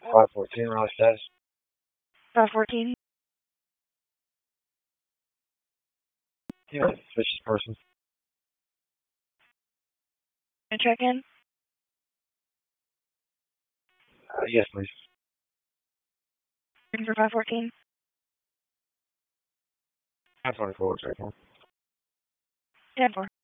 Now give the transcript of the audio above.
514, Raleigh status. 514. Yeah, suspicious person. Can I check in? Yes, please. In for 514. 524, check in. 10-4.